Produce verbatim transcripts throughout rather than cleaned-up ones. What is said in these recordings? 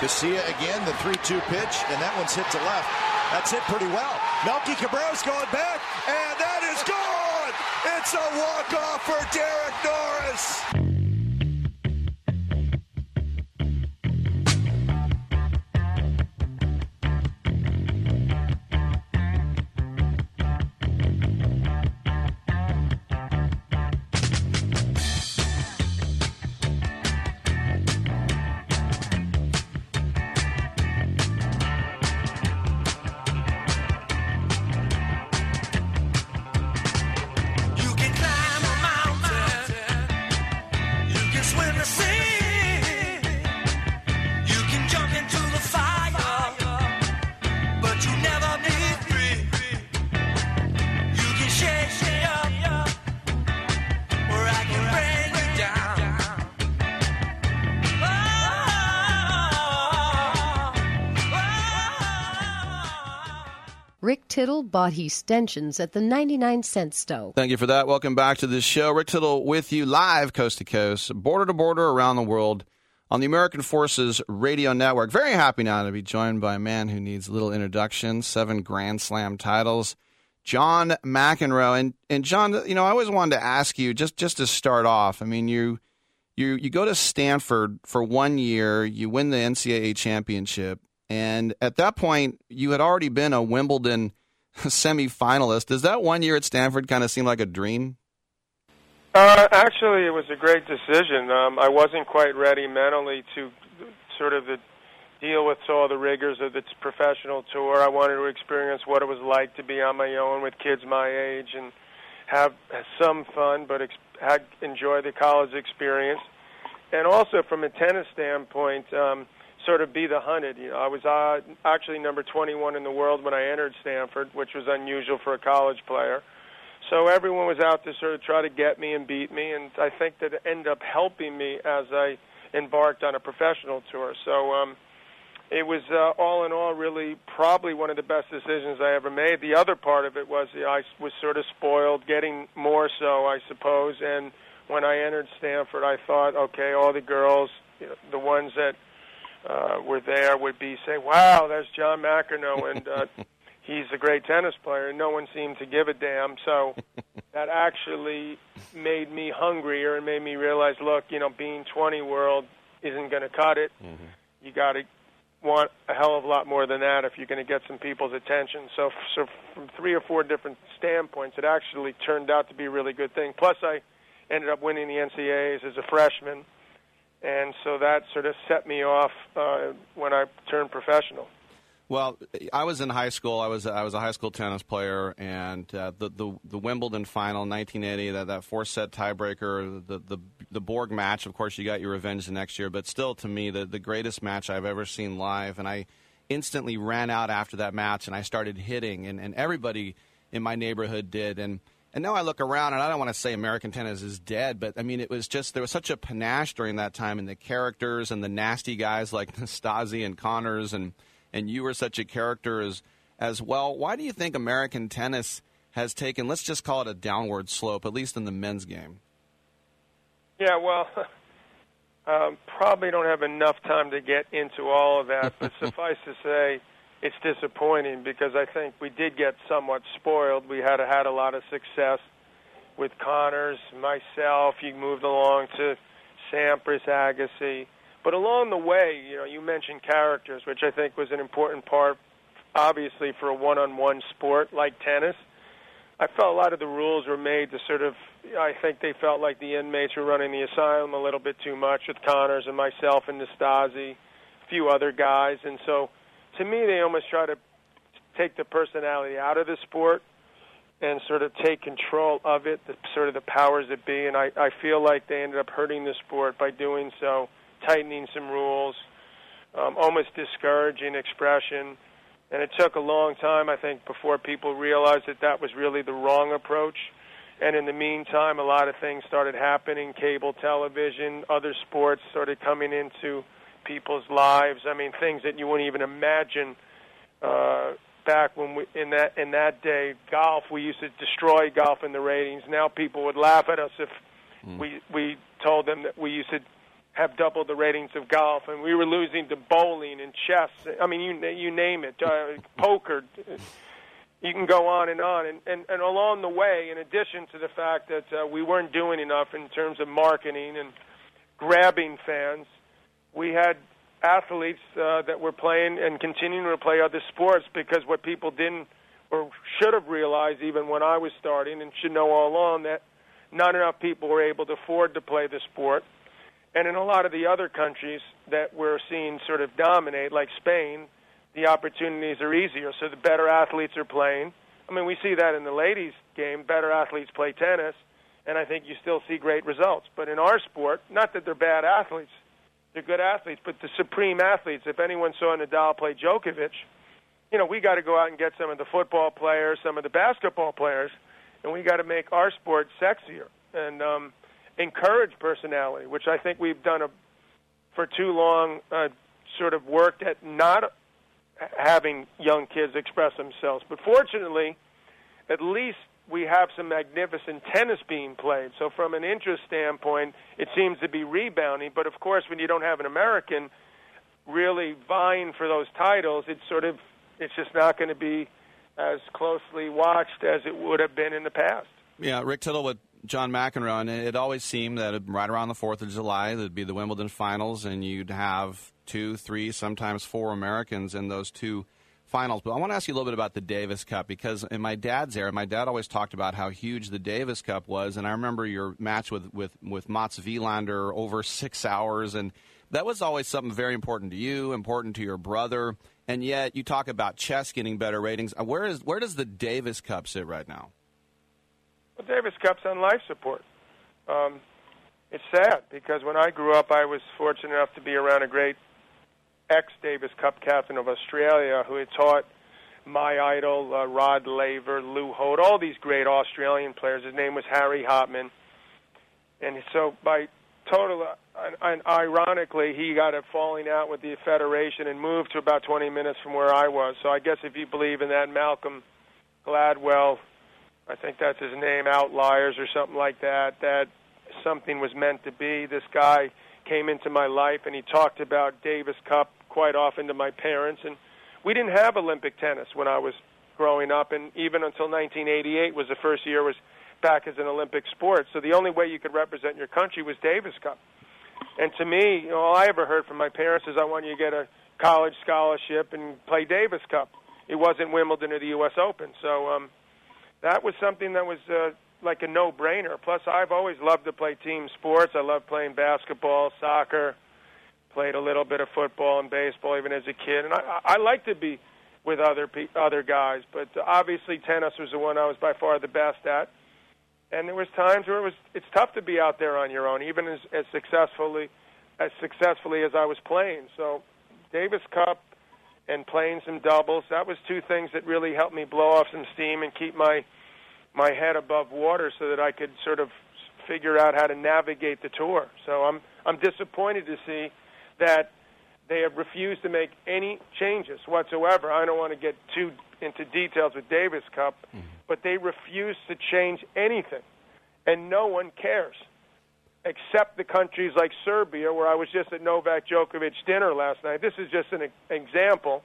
Garcia again, the three two pitch, and that one's hit to left. That's hit pretty well. Melky Cabrero's going back, and that is gone! It's a walk-off for Derek Norris! Rick Tittle bought extensions at the ninety-nine cent store. Thank you for that. Welcome back to the show. Rick Tittle with you live coast to coast, border to border around the world on the American Forces Radio Network. Very happy now to be joined by a man who needs little introduction, seven Grand Slam titles, John McEnroe. And, and John, you know, I always wanted to ask you, just, just to start off, I mean, you, you, you go to Stanford for one year, you win the N C double A championship. And at that point, you had already been a Wimbledon semifinalist. Does that one year at Stanford kind of seem like a dream? Uh, actually, it was a great decision. Um, I wasn't quite ready mentally to sort of the, deal with all the rigors of its professional tour. I wanted to experience what it was like to be on my own with kids my age and have some fun, but ex- had, enjoy the college experience. And also from a tennis standpoint, um, sort of be the hunted. You know, I was uh, actually number twenty-one in the world when I entered Stanford, which was unusual for a college player. So everyone was out to sort of try to get me and beat me, and I think that it ended up helping me as I embarked on a professional tour. So um, it was uh, all in all really probably one of the best decisions I ever made. The other part of it was you know, I was sort of spoiled, getting more so, I suppose, and when I entered Stanford, I thought, okay, all the girls, you know, the ones that Uh, were there would be say, wow, there's John McEnroe, and uh, he's a great tennis player, and no one seemed to give a damn. So that actually made me hungrier and made me realize, look, you know, being twenty world isn't going to cut it. Mm-hmm. You got to want a hell of a lot more than that if you're going to get some people's attention. So, so from three or four different standpoints, it actually turned out to be a really good thing. Plus, I ended up winning the N C double A's as a freshman. And so that sort of set me off uh, when I turned professional. Well, I was in high school. I was I was a high school tennis player, and uh, the, the the Wimbledon final, nineteen eighty, that that four set tiebreaker, the the the Borg match. Of course, you got your revenge the next year, but still, to me, the the greatest match I've ever seen live. And I instantly ran out after that match, and I started hitting, and, and everybody in my neighborhood did, and. And now I look around, and I don't want to say American tennis is dead, but, I mean, it was just, there was such a panache during that time, and the characters and the nasty guys like Nastase and Connors, and, and you were such a character as, as well. Why do you think American tennis has taken, let's just call it a downward slope, at least in the men's game? Yeah, well, um, probably don't have enough time to get into all of that, but suffice to say, it's disappointing because I think we did get somewhat spoiled. We had had a lot of success with Connors, myself. You moved along to Sampras, Agassi. But along the way, you know, you mentioned characters, which I think was an important part, obviously, for a one-on-one sport like tennis. I felt a lot of the rules were made to sort of, I think they felt like the inmates were running the asylum a little bit too much with Connors and myself and Nastase, a few other guys. And so, to me, they almost try to take the personality out of the sport and sort of take control of it, the, sort of the powers that be. And I, I feel like they ended up hurting the sport by doing so, tightening some rules, um, almost discouraging expression. And it took a long time, I think, before people realized that that was really the wrong approach. And in the meantime, a lot of things started happening, cable television, other sports started coming into people's lives. I mean, things that you wouldn't even imagine uh, back when we in that in that day. Golf, we used to destroy golf in the ratings. Now people would laugh at us if mm. we we told them that we used to have doubled the ratings of golf, and we were losing to bowling and chess. I mean, you you name it, uh, poker. You can go on and on. And, and, and along the way, in addition to the fact that uh, we weren't doing enough in terms of marketing and grabbing fans, we had athletes uh, that were playing and continuing to play other sports, because what people didn't or should have realized even when I was starting, and should know all along, that not enough people were able to afford to play the sport. And in a lot of the other countries that we're seeing sort of dominate, like Spain, the opportunities are easier, so the better athletes are playing. I mean, we see that in the ladies' game. Better athletes play tennis, and I think you still see great results. But in our sport, not that they're bad athletes, they're good athletes, but the supreme athletes, if anyone saw Nadal play Djokovic, you know, we got to go out and get some of the football players, some of the basketball players, and we got to make our sport sexier and um, encourage personality, which I think we've done a, for too long, uh, sort of worked at not having young kids express themselves. But fortunately, at least we have some magnificent tennis being played. So from an interest standpoint, it seems to be rebounding. But, of course, when you don't have an American really vying for those titles, it's sort of it's just not going to be as closely watched as it would have been in the past. Yeah, Rick Tittle with John McEnroe, and it always seemed that right around the fourth of July, there'd be the Wimbledon finals, and you'd have two, three, sometimes four Americans in those two finals. But I want to ask you a little bit about the Davis Cup, because in my dad's era, my dad always talked about how huge the Davis Cup was, and I remember your match with, with, with Mats Wilander over six hours, and that was always something very important to you, important to your brother, and yet you talk about chess getting better ratings. Where is where does the Davis Cup sit right now? Well, Davis Cup's on life support. Um, it's sad, because when I grew up, I was fortunate enough to be around a great ex-Davis Cup captain of Australia who had taught my idol, uh, Rod Laver, Lou Holt, all these great Australian players. His name was Harry Hopman. And so by total, uh, and ironically, he got a falling out with the Federation and moved to about twenty minutes from where I was. So I guess if you believe in that Malcolm Gladwell, I think that's his name, Outliers or something like that, that something was meant to be. This guy came into my life, and he talked about Davis Cup quite often to my parents. And we didn't have Olympic tennis when I was growing up, and even until nineteen eighty-eight was the first year was back as an Olympic sport. So the only way you could represent your country was Davis Cup. And to me, you know, all I ever heard from my parents is, I want you to get a college scholarship and play Davis Cup. It wasn't Wimbledon or the U S Open. So um, that was something that was uh, like a no-brainer. Plus, I've always loved to play team sports. I love playing basketball, soccer, played a little bit of football and baseball even as a kid. And I, I like to be with other pe- other guys, but obviously tennis was the one I was by far the best at. And there was times where it was it's tough to be out there on your own, even as, as successfully as successfully as I was playing. So Davis Cup and playing some doubles, that was two things that really helped me blow off some steam and keep my my head above water so that I could sort of figure out how to navigate the tour. So I'm I'm disappointed to see that they have refused to make any changes whatsoever. I don't want to get too into details with Davis Cup, mm-hmm. but they refuse to change anything, and no one cares, except the countries like Serbia, where I was just at Novak Djokovic's dinner last night. This is just an example.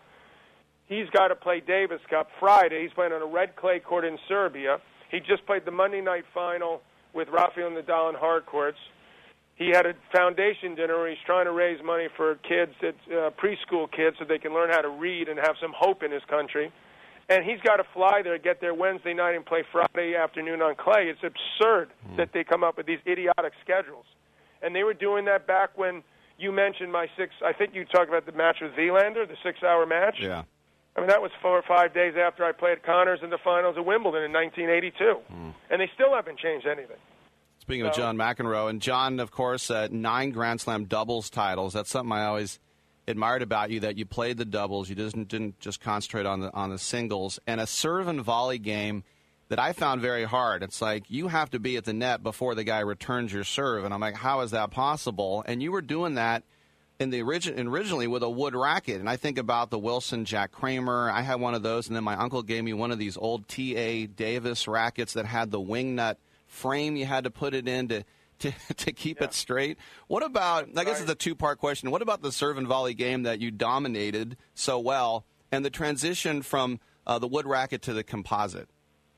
He's got to play Davis Cup Friday. He's playing on a red clay court in Serbia. He just played the Monday night final with Rafael Nadal in hard courts. He had a foundation dinner where he's trying to raise money for kids, uh, preschool kids, so they can learn how to read and have some hope in his country. And he's got to fly there, get there Wednesday night, and play Friday afternoon on clay. It's absurd mm. that they come up with these idiotic schedules. And they were doing that back when you mentioned my six, I think you talked about the match with Wilander, the six-hour match. Yeah. I mean, that was four or five days after I played Connors in the finals of Wimbledon in nineteen eighty-two. Mm. And they still haven't changed anything. Speaking of John McEnroe, and John, of course, uh, nine Grand Slam doubles titles. That's something I always admired about you, that you played the doubles. You didn't, didn't just concentrate on the on the singles. And a serve and volley game that I found very hard. It's like you have to be at the net before the guy returns your serve. And I'm like, how is that possible? And you were doing that in the origin originally with a wood racket. And I think about the Wilson Jack Kramer. I had one of those, and then my uncle gave me one of these old T A Davis rackets that had the wing nut frame you had to put it in to, to, to keep yeah. it straight. What about, I guess right. it's a two-part question, what about the serve and volley game that you dominated so well and the transition from uh, the wood racket to the composite?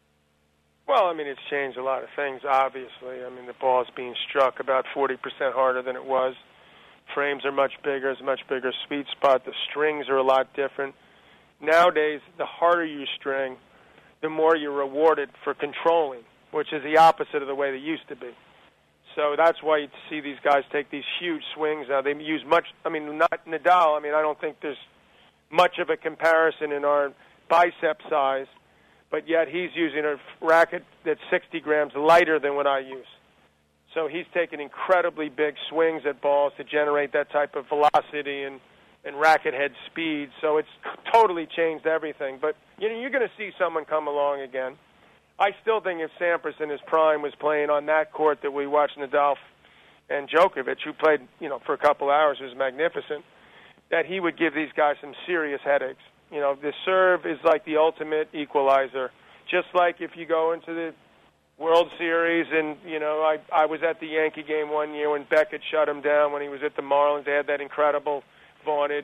Well, I mean, it's changed a lot of things, obviously. I mean, the ball's being struck about forty percent harder than it was. Frames are much bigger. It's a much bigger sweet spot. The strings are a lot different. Nowadays, the harder you string, the more you're rewarded for controlling, which is the opposite of the way they used to be. So that's why you see these guys take these huge swings. Now, they use much, I mean, not Nadal. I mean, I don't think there's much of a comparison in our bicep size, but yet he's using a racket that's sixty grams lighter than what I use. So he's taking incredibly big swings at balls to generate that type of velocity and, and racket head speed. So it's totally changed everything. But you know, you're going to see someone come along again. I still think if Sampras in his prime was playing on that court that we watched Nadal and Djokovic, who played, you know, for a couple hours, was magnificent, that he would give these guys some serious headaches. You know, the serve is like the ultimate equalizer. Just like if you go into the World Series and, you know, I, I was at the Yankee game one year when Beckett shut him down when he was at the Marlins. They had that incredible, vaunted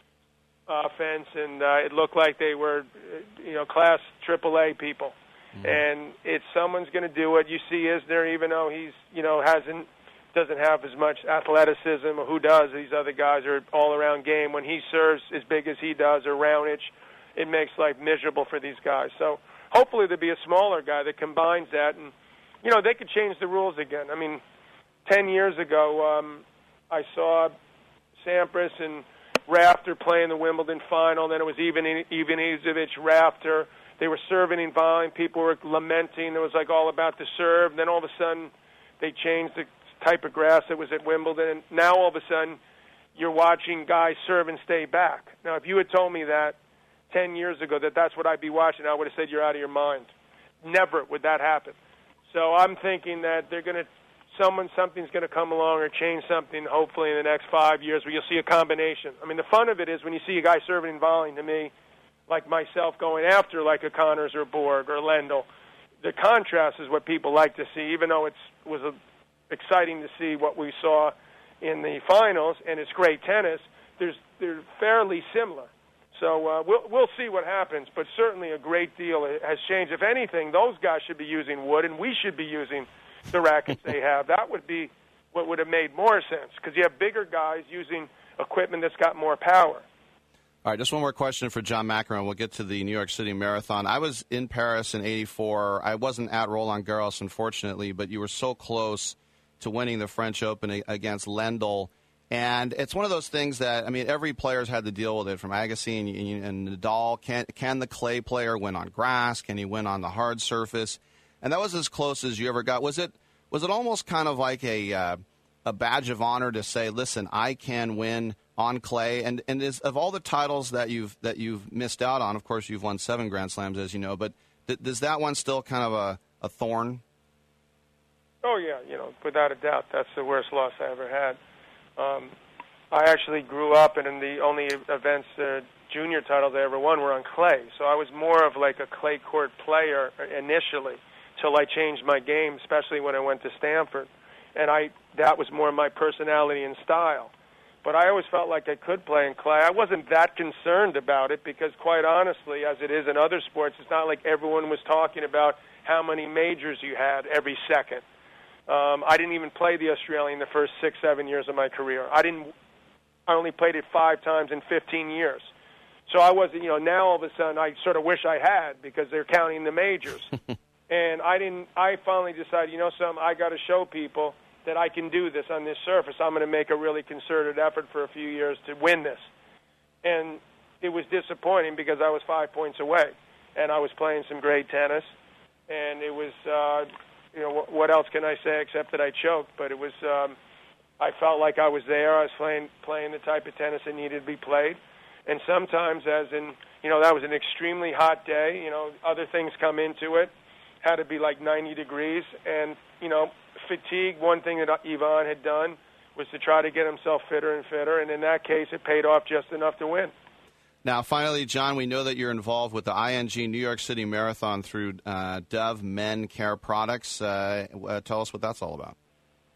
offense, and uh, it looked like they were, you know, class triple A people. Mm-hmm. And if someone's going to do it, you see Isner, even though he's, you know, hasn't, doesn't have as much athleticism, or who does, these other guys are all-around game. When he serves as big as he does, or Raonic, it makes life miserable for these guys. So hopefully there'll be a smaller guy that combines that. And, you know, they could change the rules again. I mean, ten years ago, um, I saw Sampras and Rafter playing the Wimbledon final. Then it was Ivan Ivanisevic, Rafter. They were serving and volleying. People were lamenting. It was like all about the serve. Then all of a sudden they changed the type of grass that was at Wimbledon. And now all of a sudden you're watching guys serve and stay back. Now, if you had told me that ten years ago, that that's what I'd be watching, I would have said you're out of your mind. Never would that happen. So I'm thinking that they're going to, someone, something's going to come along or change something, hopefully in the next five years, where you'll see a combination. I mean, the fun of it is when you see a guy serving and volleying, to me, like myself, going after like a Connors or Borg or Lendl, the contrast is what people like to see, even though it was a, exciting to see what we saw in the finals, and it's great tennis. There's, they're fairly similar. So uh, we'll we'll see what happens, but certainly a great deal has changed. If anything, those guys should be using wood, and we should be using the rackets they have. That would be what would have made more sense, because you have bigger guys using equipment that's got more power. All right, just one more question for John McEnroe. We'll get to the New York City Marathon. I was in Paris in eighty-four. I wasn't at Roland Garros, unfortunately, but you were so close to winning the French Open against Lendl. And it's one of those things that, I mean, every player's had to deal with it, from Agassi and, and Nadal. Can, can the clay player win on grass? Can he win on the hard surface? And that was as close as you ever got. Was it was it almost kind of like a uh, a badge of honor to say, listen, I can win on clay? And and is, of all the titles that you've that you've missed out on, of course, you've won seven Grand Slams, as you know, but th- does that one still kind of a, a thorn? Oh, yeah, you know, without a doubt, that's the worst loss I ever had. Um, I actually grew up, and in the only events, uh, junior titles I ever won were on clay. So I was more of like a clay court player initially, till I changed my game, especially when I went to Stanford. And I that was more my personality and style. But I always felt like I could play in clay. I wasn't that concerned about it because, quite honestly, as it is in other sports, it's not like everyone was talking about how many majors you had every second. Um, I didn't even play the Australian the first six, seven years of my career. I didn't. I only played it five times in fifteen years. So I wasn't, you know, now all of a sudden I sort of wish I had, because they're counting the majors. And I didn't, I finally decided, you know, something, I got to show people that I can do this on this surface. I'm going to make a really concerted effort for a few years to win this. And it was disappointing because I was five points away, and I was playing some great tennis, and it was, uh, you know, what else can I say except that I choked? But it was, um, I felt like I was there. I was playing playing the type of tennis that needed to be played. And sometimes, as in, you know, that was an extremely hot day. You know, other things come into it. Had to be like ninety degrees. And, you know, fatigue, one thing that Ivan had done was to try to get himself fitter and fitter. And in that case, it paid off just enough to win. Now, finally, John, we know that you're involved with the I N G New York City Marathon through uh, Dove Men Care Products. Uh, uh, tell us what that's all about.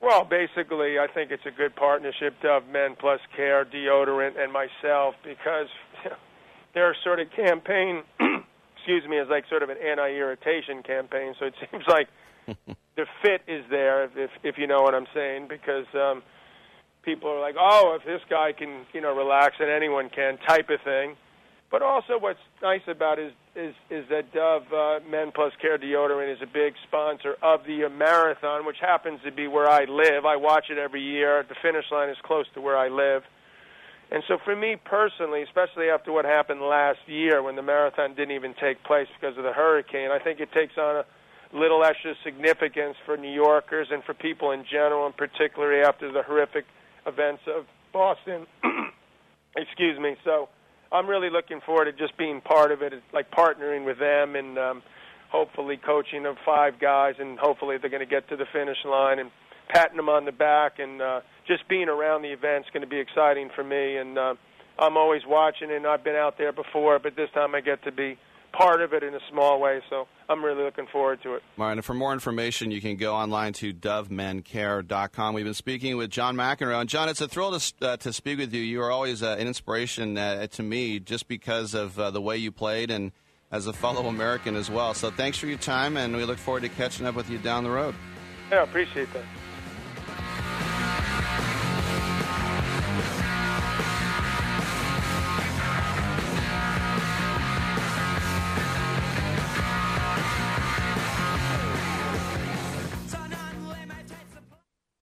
Well, basically, I think it's a good partnership, Dove Men Plus Care, Deodorant, and myself, because their sort of campaign, excuse me, is like sort of an anti-irritation campaign. So it seems like the fit is there, if if you know what I'm saying, because um, people are like, oh, if this guy can, you know, relax, and anyone can, type of thing. But also, what's nice about it is is, is that Dove uh, Men Plus Care Deodorant is a big sponsor of the marathon, which happens to be where I live. I watch it every year. The finish line is close to where I live. And so for me personally, especially after what happened last year when the marathon didn't even take place because of the hurricane, I think it takes on a little extra significance for New Yorkers and for people in general, and particularly after the horrific events of Boston. Excuse me. So I'm really looking forward to just being part of it, like partnering with them and um, hopefully coaching of five guys, and hopefully they're going to get to the finish line, and patting them on the back, and uh, just being around the event is going to be exciting for me. And uh, I'm always watching, and I've been out there before, but this time I get to be part of it in a small way, so I'm really looking forward to it. All right, and for more information, you can go online to dove men care dot com. We've been speaking with John McEnroe. And John, it's a thrill to, uh, to speak with you. You are always uh, an inspiration uh, to me just because of uh, the way you played and as a fellow American as well. So thanks for your time, and we look forward to catching up with you down the road. Yeah, I appreciate that.